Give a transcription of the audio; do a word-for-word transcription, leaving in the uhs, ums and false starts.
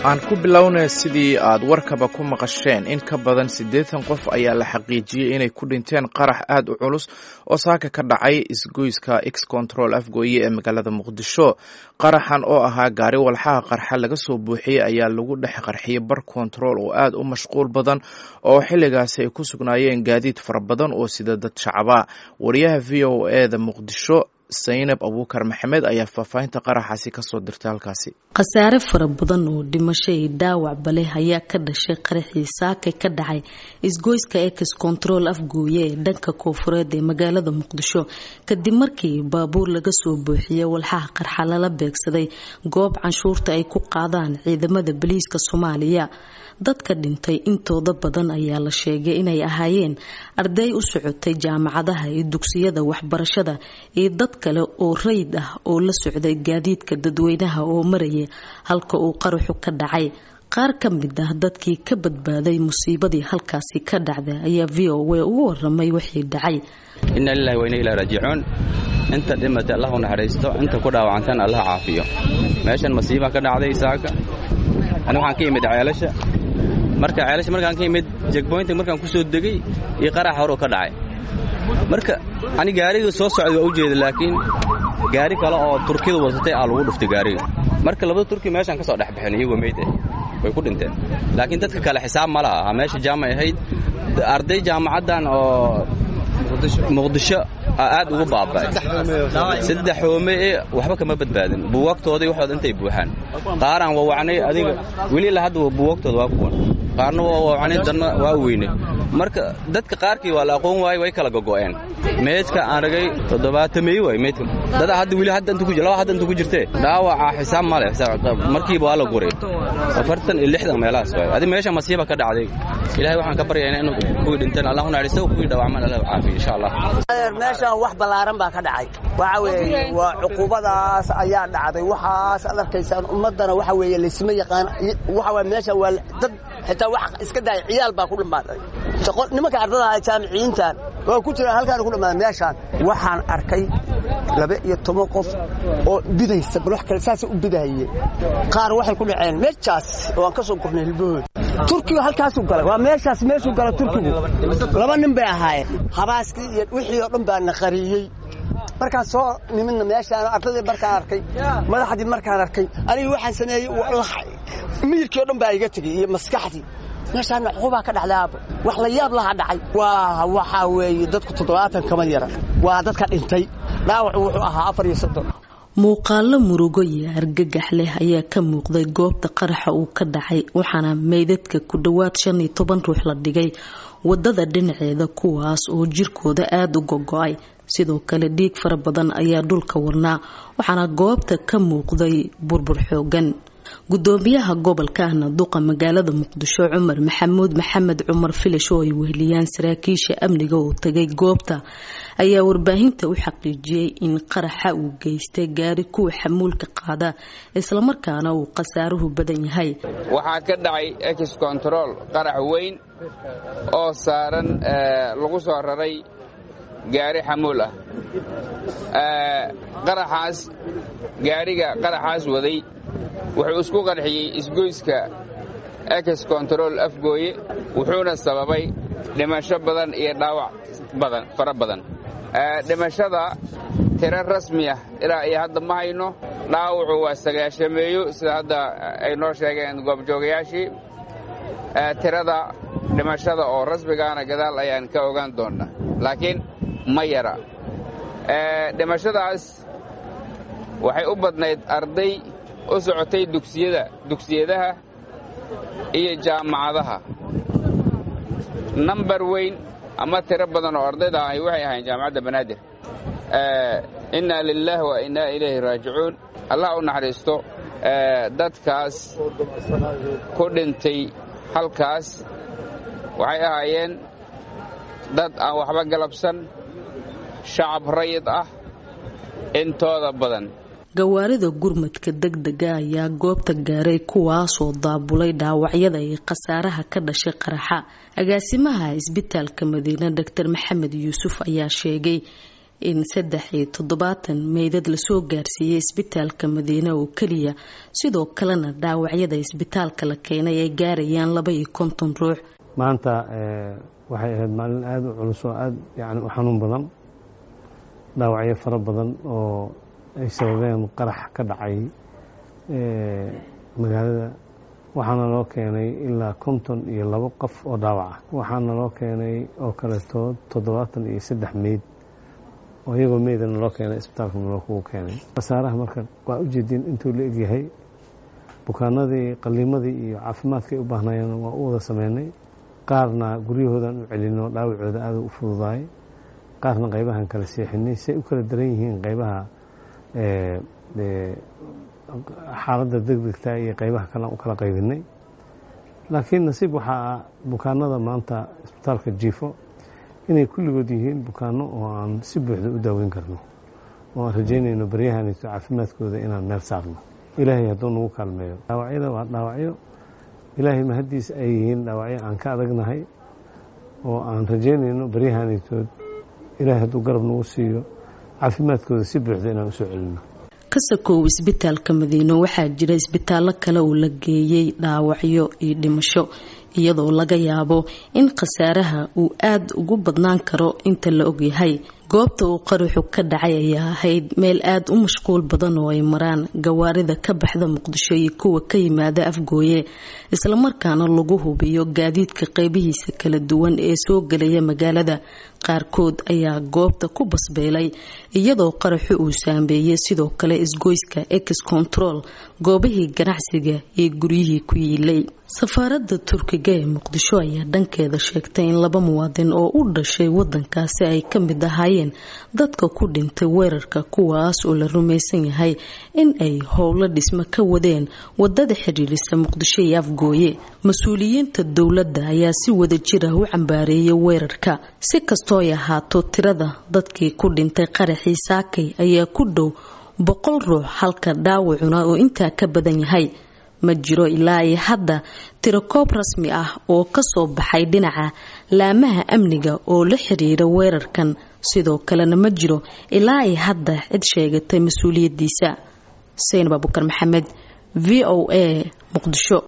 aan ku bilownay sidii aad warkaba ku maqasheen in ka badan siddeetan qof ayaa la xaqiijiyey inay ku dhinteen qarax aad u culus oo saaka ka dhacay isgoyska X Control Afgooye ee magaalada Muqdisho. qaraxan oo ahaa gaari walxaha qarxa laga soo buuxiyey ayaa lagu dhex qarxiyey bar control oo aad u mashquul badan oo xilligaasi ay ku sugnaayeen gaadiid fara badan oo sida dad shacaba. wariyaha V O A da Muqdisho Zainab Abuukar Maxamed ayaa faahfaahinta qaraxaasi ka soo dirtay halkaasi. Khasaare fara badan oo dhimasho iyo dhaawac bale ayaa ka dhashay qaraxii saaka ka dhacay isgoyska X Control Afgooye ee dhanka koonfureed ee magaalada Muqdisho kadib markii baabuur laga soo buuxiyay walxaha qarxa lala beegsaday goob canshuurta ay ku qaadaan ciidamada booliiska Soomaaliya. dadka dhintay intooda badan ayaa la sheegay inay ahaayeen arday u socotay jaamacadaha iyo dugsiyada waxbarashada iyo dad kale oo rayd ah oo la socday gaadiidka dadweynaha oo marayay halka uu qaraxu ka dhacay. qaar ka mid ah dadkii ka badbaaday musiibadii halkaasi ka dhacday ayaa V O A ugu waramay wixii dhacay. inna lillahi wa inna ilayhi raaji'uun. inta dhimata Allah u naxariisto, inta ku dhaawacantan Allah caafiyo. meeshan musiibo ka dhacday saaka ana waxaan ka yimid ceelasha marka ceelasha markaan ka yimid checkpoint markaan ku soo degay iyo qarax hore ka dhacay. marka ani gaariga soo socday waa u jeeday laakiin gaari kale oo Turkiga wadatay aa lagu dhuftay gaariga. marka labada Turki meeshan ka soo dhax bixin iyagu meeyday way ku dhinteen. laakiin dadka kale xisaab ma laha. meesha jaamay ahayd arday jaamacadan oo Muqdisho aad ugu baabay saddex hoome waxba kama badbaadin. buugtooda waxooda intay buuxaan qaaraan waa wacnay adiga wili la hadda buugtooda waa kuwan qaarna waa wacnay dadna waa weynay. marka dadka qaarkii waa la aqoon waay way kala gogo'een. meedka aan ragay toddobaatan meey way meedka dad hadda wili hadda inta ku jiro hadda inta ku jirtay dhaawaca xisaab ma leh. markii baa la guray afartan iyo lixdan meelahaas way adi meesha masiiba ka dhacday. ilaahay waxaan ka baryaynaa inuu ku dhintaan Allah u naxariisto ku dhaawacmaan Allah caafiyo insha Allah. meeshan wax balaaran baa ka dhacay. waxa weeye waa cuqubadaas ayaa dhacday. waxaas aad arkaysaan ummadana waxa weeye lisma yaqaan. waxa waa meesha waa dad xitaa wax iska daay ciyaal baa ku dhamaaday. shaqo nimanka ardada jaamiciintan oo ku jira halkaan ku dhamaaday meeshan. waxaan arkay laba iyo toban qof oo bidaysa wax kale saas u bidayay. qaar waxay ku dhaceen meeshaas oo aan ka soo gurnay hilbood. Turkiga halkaas u galay. waa meeshaas meeshu galay Turkigu. laba nin bay ahaayeen. habaaskii iyo wixii oo dhan baa naqariyay. markaan soo nimidna meeshaan ardada markaan arkay madaxdii markaan arkay aniga waxaan sameeyay wallahi miirkii oo dhan baa iga tagay iyo maskaxdii. meeshaan xuquuq ka dhacday wax la yaab laha dhacay. waa waxa weeye dadku toddobaatan kama yara. waa dadka dhintay. dhaawac wuxuu ahaa afar iyo soddon. muuqaalo murugo iyo argagax leh ayaa ka muuqday goobta qaraxa uu ka dhacay waxaana meydadka ku dhawaad shan iyo toban ruux la dhigay wadada dhinaceeda kuwaas oo jirkooda aad u gogo'ay. sidoo kale dhiig fara badan ayaa dhulka warnaa waxaana goobta ka muuqday burbur xoogan. gudoomiyaha gobolka Duqa magaalada Muqdisho Cumar Maxamuud Maxamed Cumar Filash oo ay weheliyaan saraakiisha amniga oo tagay goobta ayaa warbaahinta u xaqiijiyay in qaraxa uu geystay gaari kuwa xamuulka qaada isla markaana uu qasaaruhu badan yahay. waxaa ka dhacay X Control qarax weyn oo saaran lagu soo raray gaari xamuul ah. qaraxaas gaariga qaraxaas waday wuxuu isku qarxiyay isgoyska X Control Afgooye wuxuuna sababay dhimasho badan iyo dhaawac badan fara badan. dhimashada tiro rasmi ah ilaa iyo hadda ma hayno. dhaawacu waa sagaashameeyo sida hadda ay noo sheegeen goobjoogayaashii. tirada dhimashada oo rasmigaana gadaal ayaan ka ogaan doonaa laakiin ma yara. dhimashadaas waxay u badnayd arday u socotay dugsiyada dugsiyadaha iyo jaamacadaha. number weyn ama tiro badan oo ardayda ah waxay ahayn jaamacadda Banaadir. inna lillahi wa inna ilayhi raaji'uun. Allah u naxariisto dadkaas ku dhintay halkaas waxay ahaayeen dad aan waxba galabsan shacab rayid ah intooda badan. gawaarida gurmadka degdega ayaa goobta gaaray kuwaas oo daabulay dhaawacyada iyo qasaaraha ka dhashay qaraxa. agaasimaha isbitaalka Madiina Dr Maxamed Yuusuf ayaa sheegay in saddex iyo toddobaatan meydad lasoo gaarsiiyey isbitaalka Madiina oo kaliya sidoo kalena dhaawacyada isbitaalka la keenay ay gaarayaan laba iyo konton ruux. maanta waxay ahayd maalin aad u culus oo aad yani u xanuun badan, dhaawacyo fara badan oo ay sababeen qarax ka dhacay magaalada. waxaana loo keenay ilaa konton iyo labo qof oo dhaawac ah. waxaana loo keenay oo kaleeto toddobaatan iyo saddex meyd oo iyagoo meydana loo keenay isbitaalka loo keenay. khasaaraha marka waa u jeedin intuu la egyahay. bukaanadii qaliimadii iyo caafimaadkay u baahnayeen waa u wada sameynay. qaarna guryahoodan u celino dhaawacooda aad u fududaay, qaarna qaybahan kala seexinay si ay u kala daran yihiin qaybaha xaaladda degdegta iyo qaybaha kale u kala qaybinay. laakiin nasiib waxaa bukaanada maanta isbitaalka jiifo inay kulligood yihiin bukaano oo aan si buuxda u daaweyn karno, oo aan rajaynayno baryahanito caafimaadkooda inaan meel saarno ilaahay hadduu nagu kaalmeeyo. dhaawacyada waa dhaawacyo ilaahay mahadiis ay yihiin dhaawacyo aan ka adagnahay oo aan rajaynayno baryahanitood ilaahay hadduu garab nagu siiyo caafimaadkooda si buuxda inaan usoo celino. kasakow isbitaalka Madiina waxaa jira isbitaallo kale oo la geeyay dhaawacyo iyo dhimasho, iyadoo laga yaabo in khasaaraha uu aad ugu badnaan karo inta la ogyahay. goobta uu qaraxu ka dhacay ayaa ahayd meel aad u mashquul badan oo ay maraan gawaarida ka baxda Muqdisho iyo kuwa ka yimaada Afgooye, isla markaana lagu hubiyo gaadiidka qaybihiisa kala duwan ee soo galaya magaalada. qaarkood ayaa goobta ku basbeelay iyadoo qaraxu uu saameeyay sidoo kale isgoyska Ex Control, goobihii ganacsiga iyo guryihii ku yiilay. safaaradda Turkiga ee Muqdisho ayaa dhankeeda sheegtay in laba muwaadin oo u dhashay wadankaasi ay ka mid ahaayeen dadka ku dhintay weerarka, kuwaas oo la rumaysan yahay in ay howlo dhismo ka wadeen wadada xiriirisa Muqdisho iyo Afgooye. mas-uuliyiinta dowladda ayaa si wada jir ah u cambaareeyay weerarka. si kastoo ay ahaato, tirada dadkii ku dhintay qaraxii Saakay ayaa ku dhow boqol ruux halka dhaawacuna oo intaa ka badan yahay. ma jiro ilaa ay hadda tiro koob rasmi ah oo ka soo baxay dhinaca laamaha amniga oo la xiriira weerarkan, sidoo kalena ma jiro ilaa ay hadda cid sheegatay mas-uuliyadiisa. Sayn Abubakar Maxamed, V O A, Muqdisho.